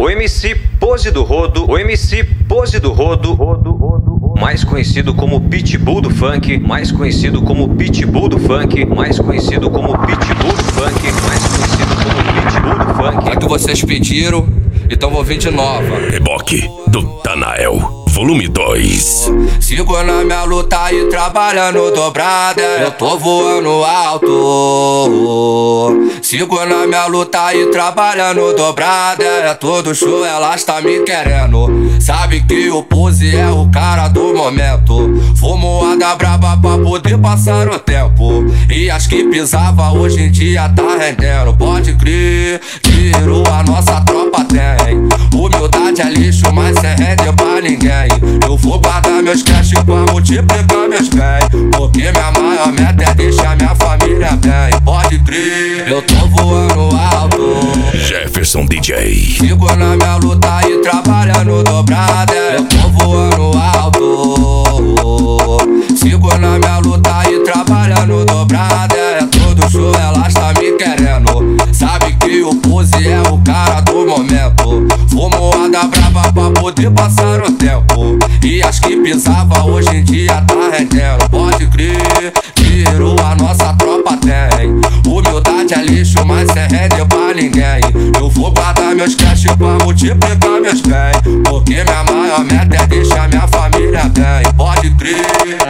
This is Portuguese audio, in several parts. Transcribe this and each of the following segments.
O MC Pose do Rodo, o MC Pose do Rodo, mais conhecido como Pitbull do Funk, mais conhecido como Pitbull do Funk, mais conhecido como Pitbull do Funk, mais conhecido como Pitbull do Funk. É que vocês pediram, então vou vir de nova. Reboque do Tanael, volume 2. Sigo na minha luta e trabalhando dobrada, eu tô voando alto. Sigo na minha luta e trabalhando dobrada, é todo show, elas tá me querendo. Sabe que o Pose é o cara do momento. Fumoada braba pra poder passar o tempo. E as que pisava hoje em dia tá rendendo. Pode crer, tiro a nossa tropa tem. Humildade é lixo, mas cê rende pra ninguém. Eu vou guardar meus cash pra multiplicar meus bens, porque minha maior meta é deixar minha família bem. Pode crer, eu tô voando alto. Jefferson DJ. Sigo na minha luta e trabalhando dobrada, eu tô voando alto. Sigo na minha luta e trabalhando dobrada, é todo show, elas tá me querendo. Sabe que o Pose é o cara do momento. Fumoada brava pra poder passar o tempo. E as que pisava hoje em dia tá rendendo. Pode crer, tiro a nossa tropa tem. Humildade é lixo, mas cê rende pra ninguém. Eu vou guardar meus cash pra multiplicar meus bens, porque minha maior meta é deixar minha família bem. Pode crer.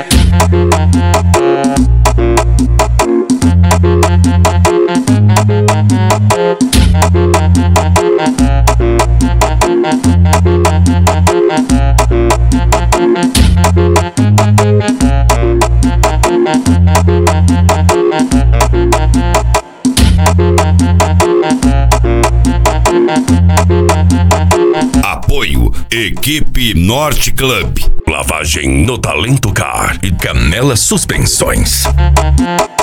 Apoio Equipe Norte Club, lavagem no Talento Car e Canela Suspensões.